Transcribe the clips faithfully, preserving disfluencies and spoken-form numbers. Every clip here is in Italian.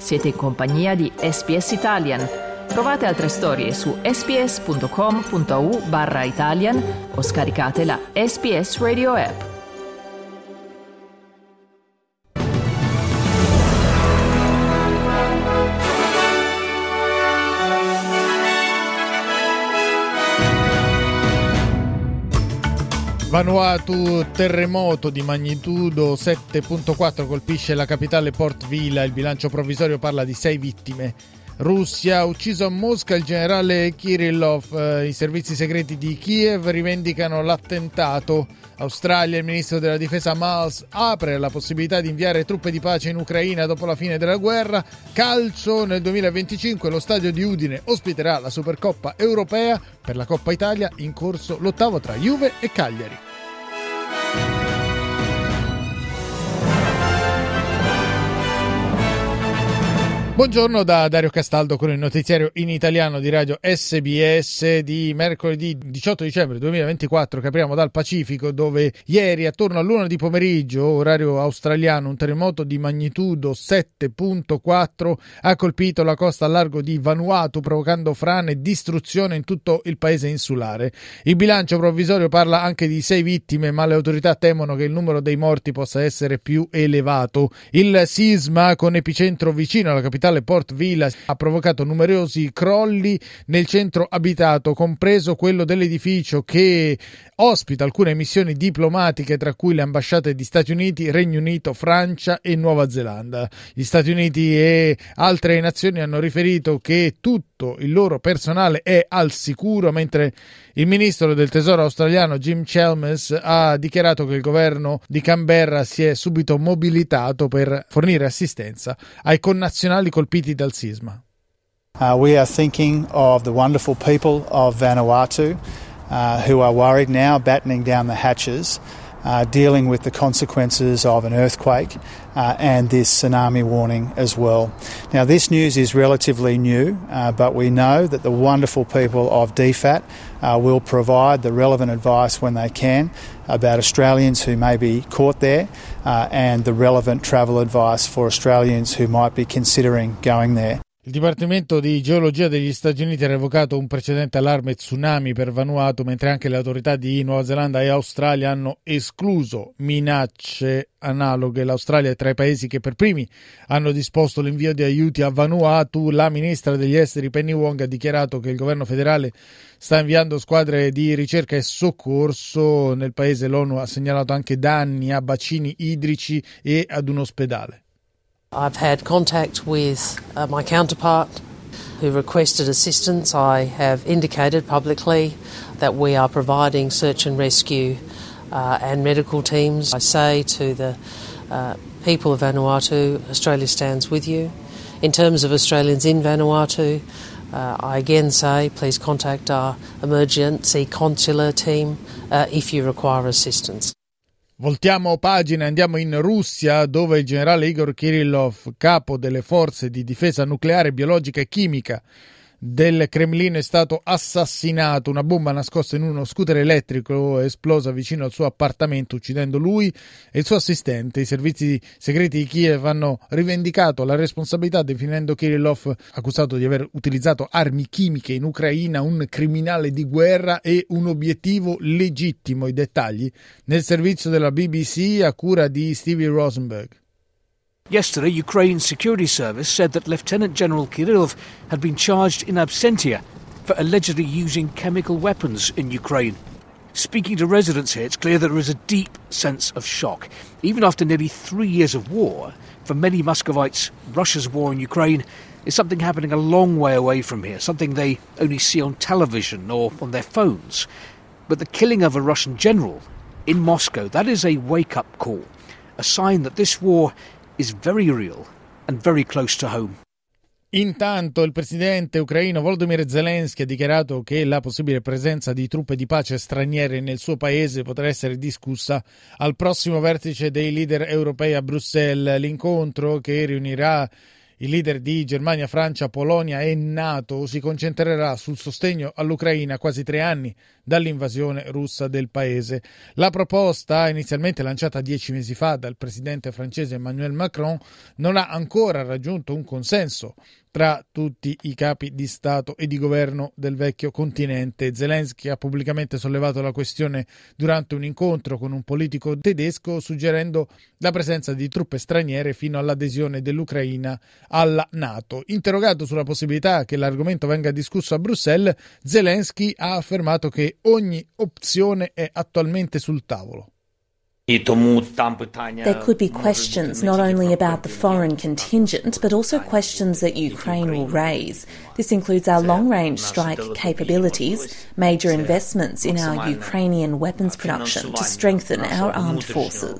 Siete in compagnia di S B S Italian. Trovate altre storie su sbs.com.au barra Italian o scaricate la S B S Radio app. Vanuatu, terremoto di magnitudo sette virgola quattro colpisce la capitale Port Vila, il bilancio provvisorio parla di sei vittime. Russia, ucciso a Mosca il generale Kirillov, eh, i servizi segreti di Kiev rivendicano l'attentato. Australia, il ministro della difesa Miles apre la possibilità di inviare truppe di pace in Ucraina dopo la fine della guerra. Calcio, nel duemilaventicinque lo stadio di Udine ospiterà la Supercoppa europea. Per la Coppa Italia in corso l'ottavo tra Juve e Cagliari. Buongiorno da Dario Castaldo con il notiziario in italiano di Radio S B S di mercoledì diciotto dicembre duemilaventiquattro, che apriamo dal Pacifico, dove ieri attorno all'una di pomeriggio, orario australiano, un terremoto di magnitudo sette virgola quattro ha colpito la costa a largo di Vanuatu, provocando frane e distruzione in tutto il paese insulare. Il bilancio provvisorio parla anche di sei vittime, ma le autorità temono che il numero dei morti possa essere più elevato. Il sisma, con epicentro vicino alla capitale Port Vila, ha provocato numerosi crolli nel centro abitato, compreso quello dell'edificio che ospita alcune missioni diplomatiche, tra cui le ambasciate di Stati Uniti, Regno Unito, Francia e Nuova Zelanda. Gli Stati Uniti e altre nazioni hanno riferito che tutto il loro personale è al sicuro, mentre il ministro del tesoro australiano Jim Chalmers ha dichiarato che il governo di Canberra si è subito mobilitato per fornire assistenza ai connazionali colpiti dal sisma. Uh, we are thinking of the wonderful people of Vanuatu uh, who are worried now, battening down the hatches, uh, dealing with the consequences of an earthquake uh, and this tsunami warning as well. Now, this news is relatively new, uh, but we know that the wonderful people of D FAT uh, will provide the relevant advice when they can about Australians who may be caught there uh, and the relevant travel advice for Australians who might be considering going there. Il Dipartimento di Geologia degli Stati Uniti ha revocato un precedente allarme tsunami per Vanuatu, mentre anche le autorità di Nuova Zelanda e Australia hanno escluso minacce analoghe. L'Australia è tra i paesi che per primi hanno disposto l'invio di aiuti a Vanuatu. La ministra degli esteri Penny Wong ha dichiarato che il governo federale sta inviando squadre di ricerca e soccorso nel paese. L'ONU ha segnalato anche danni a bacini idrici e ad un ospedale. I've had contact with uh, my counterpart who requested assistance. I have indicated publicly that we are providing search and rescue uh, and medical teams. I say to the uh, people of Vanuatu, Australia stands with you. In terms of Australians in Vanuatu, uh, I again say please contact our emergency consular team uh, if you require assistance. Voltiamo pagina e andiamo in Russia, dove il generale Igor Kirillov, capo delle forze di difesa nucleare, biologica e chimica del Cremlino, è stato assassinato. Una bomba nascosta in uno scooter elettrico è esplosa vicino al suo appartamento, uccidendo lui e il suo assistente. I servizi segreti di Kiev hanno rivendicato la responsabilità, definendo Kirillov, accusato di aver utilizzato armi chimiche in Ucraina, un criminale di guerra e un obiettivo legittimo. I dettagli nel servizio della B B C a cura di Stevie Rosenberg. Yesterday, Ukraine's security service said that Lieutenant General Kirillov had been charged in absentia for allegedly using chemical weapons in Ukraine. Speaking to residents here, it's clear that there is a deep sense of shock. Even after nearly three years of war, for many Muscovites, Russia's war in Ukraine is something happening a long way away from here, something they only see on television or on their phones. But the killing of a Russian general in Moscow, that is a wake-up call, a sign that this war is very real and very close to home. Intanto il presidente ucraino Volodymyr Zelensky ha dichiarato che la possibile presenza di truppe di pace straniere nel suo paese potrà essere discussa al prossimo vertice dei leader europei a Bruxelles. L'incontro, che riunirà Il leader di Germania, Francia, Polonia e NATO si concentrerà sul sostegno all'Ucraina a quasi tre anni dall'invasione russa del paese. La proposta, inizialmente lanciata dieci mesi fa dal presidente francese Emmanuel Macron, non ha ancora raggiunto un consenso tra tutti i capi di Stato e di governo del vecchio continente. Zelensky ha pubblicamente sollevato la questione durante un incontro con un politico tedesco, suggerendo la presenza di truppe straniere fino all'adesione dell'Ucraina alla NATO. Interrogato sulla possibilità che l'argomento venga discusso a Bruxelles, Zelensky ha affermato che ogni opzione è attualmente sul tavolo. There could be questions not only about the foreign contingent, but also questions that Ukraine will raise. This includes our long-range strike capabilities, major investments in our Ukrainian weapons production to strengthen our armed forces.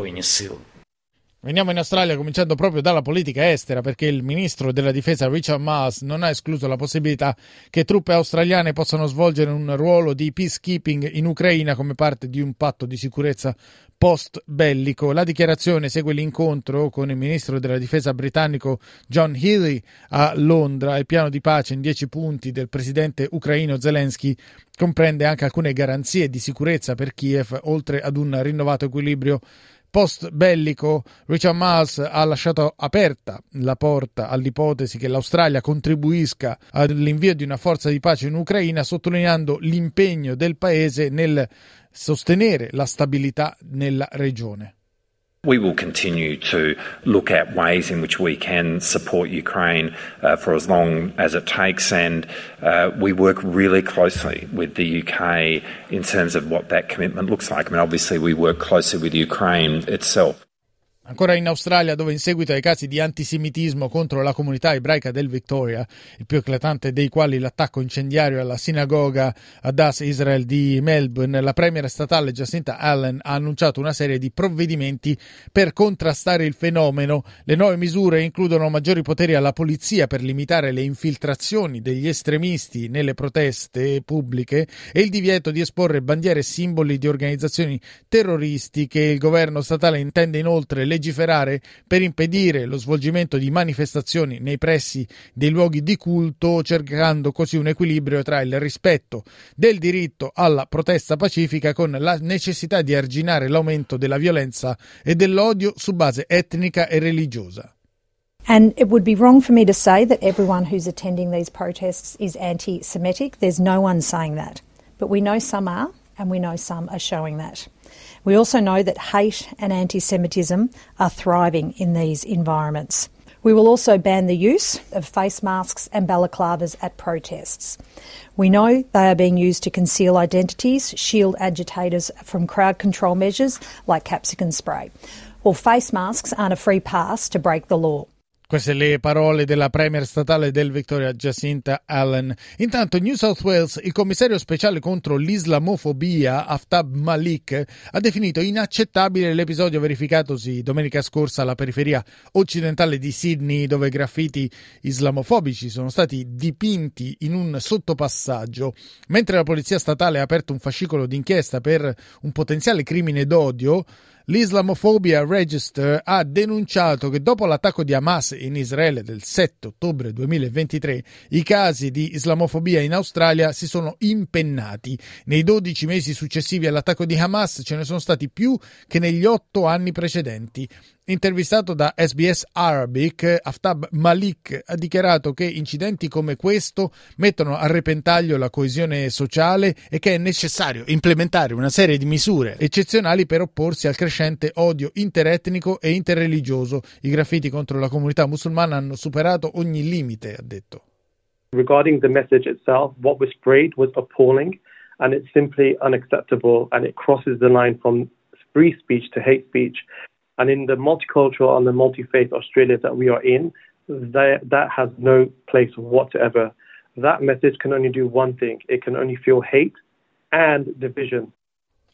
Veniamo in Australia, cominciando proprio dalla politica estera, perché il ministro della difesa Richard Marles non ha escluso la possibilità che truppe australiane possano svolgere un ruolo di peacekeeping in Ucraina come parte di un patto di sicurezza post bellico. La dichiarazione segue l'incontro con il ministro della difesa britannico John Healey a Londra. Il piano di pace in dieci punti del presidente ucraino Zelensky comprende anche alcune garanzie di sicurezza per Kiev, oltre ad un rinnovato equilibrio post bellico. Richard Marles ha lasciato aperta la porta all'ipotesi che l'Australia contribuisca all'invio di una forza di pace in Ucraina, sottolineando l'impegno del paese nel sostenere la stabilità nella regione. We will continue to look at ways in which we can support Ukraine uh, for as long as it takes, and uh, we work really closely with the U K in terms of what that commitment looks like. I mean, obviously we work closely with Ukraine itself. Ancora in Australia, dove in seguito ai casi di antisemitismo contro la comunità ebraica del Victoria, il più eclatante dei quali l'attacco incendiario alla sinagoga Adass Israel di Melbourne, la premier statale Jacinta Allen ha annunciato una serie di provvedimenti per contrastare il fenomeno. Le nuove misure includono maggiori poteri alla polizia per limitare le infiltrazioni degli estremisti nelle proteste pubbliche e il divieto di esporre bandiere e simboli di organizzazioni terroristiche. Il governo statale intende inoltre legiferare per impedire lo svolgimento di manifestazioni nei pressi dei luoghi di culto, cercando così un equilibrio tra il rispetto del diritto alla protesta pacifica con la necessità di arginare l'aumento della violenza e dell'odio su base etnica e religiosa. And it would be wrong for me to say that everyone who's attending these protests is anti-Semitic. There's no one saying that. But we know some are, and we know some are showing that. We also know that hate and anti-Semitism are thriving in these environments. We will also ban the use of face masks and balaclavas at protests. We know they are being used to conceal identities, shield agitators from crowd control measures like capsicum spray. Well, face masks aren't a free pass to break the law. Queste le parole della premier statale del Victoria, Jacinta Allen. Intanto in New South Wales il commissario speciale contro l'islamofobia, Aftab Malik, ha definito inaccettabile l'episodio verificatosi domenica scorsa alla periferia occidentale di Sydney, dove graffiti islamofobici sono stati dipinti in un sottopassaggio. Mentre la polizia statale ha aperto un fascicolo d'inchiesta per un potenziale crimine d'odio, l'Islamophobia Register ha denunciato che dopo l'attacco di Hamas in Israele del sette ottobre duemilaventitré, i casi di islamofobia in Australia si sono impennati. Nei dodici mesi successivi all'attacco di Hamas ce ne sono stati più che negli otto anni precedenti. Intervistato da S B S Arabic, Aftab Malik ha dichiarato che incidenti come questo mettono a repentaglio la coesione sociale e che è necessario implementare una serie di misure eccezionali per opporsi al crescente odio interetnico e interreligioso. I graffiti contro la comunità musulmana hanno superato ogni limite, ha detto. Regarding the message itself, what was sprayed was appalling and it's simply unacceptable and it crosses the line from free speech to hate speech. And in the multicultural and the multi-faith Australia that we are in, that, that has no place whatsoever. That message can only do one thing. It can only fuel hate and division.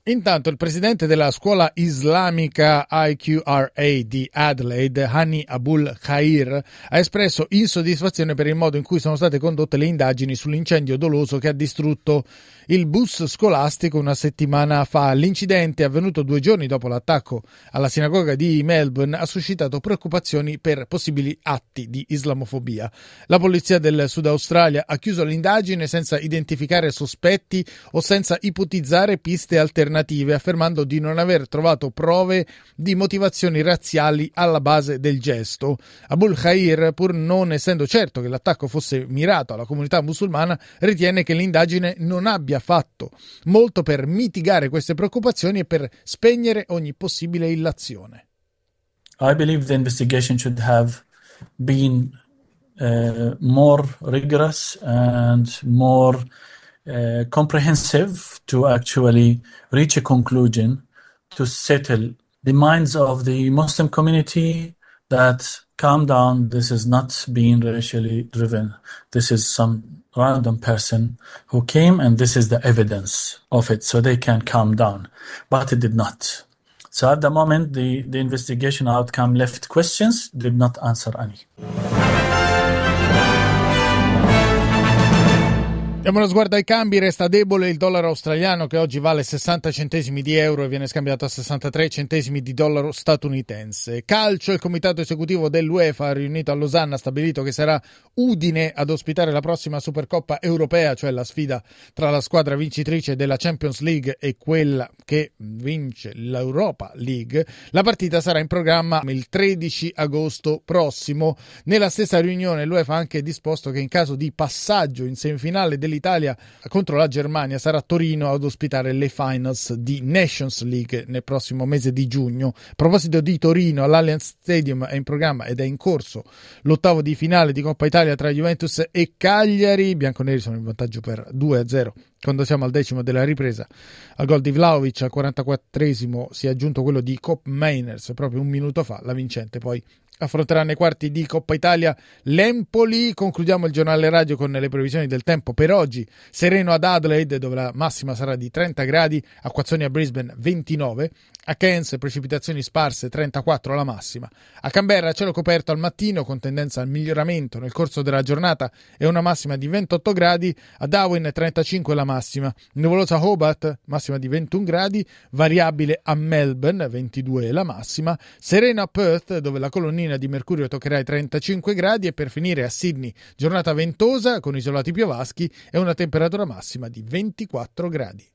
Intanto il presidente della scuola islamica I Q R A di Adelaide, Hani Abul Khair, ha espresso insoddisfazione per il modo in cui sono state condotte le indagini sull'incendio doloso che ha distrutto il bus scolastico una settimana fa. L'incidente, avvenuto due giorni dopo l'attacco alla sinagoga di Melbourne, ha suscitato preoccupazioni per possibili atti di islamofobia. La polizia del Sud Australia ha chiuso l'indagine senza identificare sospetti o senza ipotizzare piste alternative, affermando di non aver trovato prove di motivazioni razziali alla base del gesto. Abul Khair, pur non essendo certo che l'attacco fosse mirato alla comunità musulmana, ritiene che l'indagine non abbia fatto molto per mitigare queste preoccupazioni e per spegnere ogni possibile illazione. I believe the investigation should have been uh, more rigorous and more uh, comprehensive to actually reach a conclusion to settle the minds of the Muslim community that calm down, this is not being racially driven. This is some random person who came and this is the evidence of it, so they can calm down. But it did not. So at the moment, the, the investigation outcome left questions, did not answer any. Diamo uno sguardo ai cambi, resta debole il dollaro australiano che oggi vale sessanta centesimi di euro e viene scambiato a sessantatré centesimi di dollaro statunitense. Calcio, il comitato esecutivo dell'UEFA riunito a Losanna ha stabilito che sarà Udine ad ospitare la prossima Supercoppa europea, cioè la sfida tra la squadra vincitrice della Champions League e quella che vince l'Europa League. La partita sarà in programma il tredici agosto prossimo. Nella stessa riunione l'UEFA ha anche disposto che in caso di passaggio in semifinale dell'Italia contro la Germania sarà Torino ad ospitare le finals di Nations League nel prossimo mese di giugno. A proposito di Torino, all'Allianz Stadium è in programma ed è in corso l'ottavo di finale di Coppa Italia tra Juventus e Cagliari. I bianconeri sono in vantaggio per due a zero quando siamo al decimo della ripresa. Al gol di Vlahovic al quarantaquattresimo si è aggiunto quello di Kopp Meiners proprio un minuto fa. La vincente poi affronterà nei quarti di Coppa Italia l'Empoli. Concludiamo il giornale radio con le previsioni del tempo per oggi. Sereno ad Adelaide, dove la massima sarà di trenta gradi, acquazzoni a Brisbane ventinove, a Cairns precipitazioni sparse trentaquattro la massima, a Canberra cielo coperto al mattino con tendenza al miglioramento nel corso della giornata e una massima di ventotto gradi, a Darwin trentacinque la massima, nuvolosa Hobart massima di ventuno gradi, variabile a Melbourne ventidue la massima, sereno a Perth dove la colonnina di mercurio toccherà i trentacinque gradi e per finire a Sydney giornata ventosa con isolati piovaschi e una temperatura massima di ventiquattro gradi.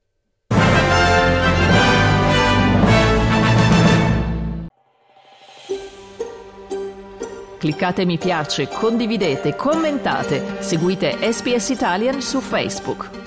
Cliccate mi piace, condividete, commentate, seguite S B S Italian su Facebook.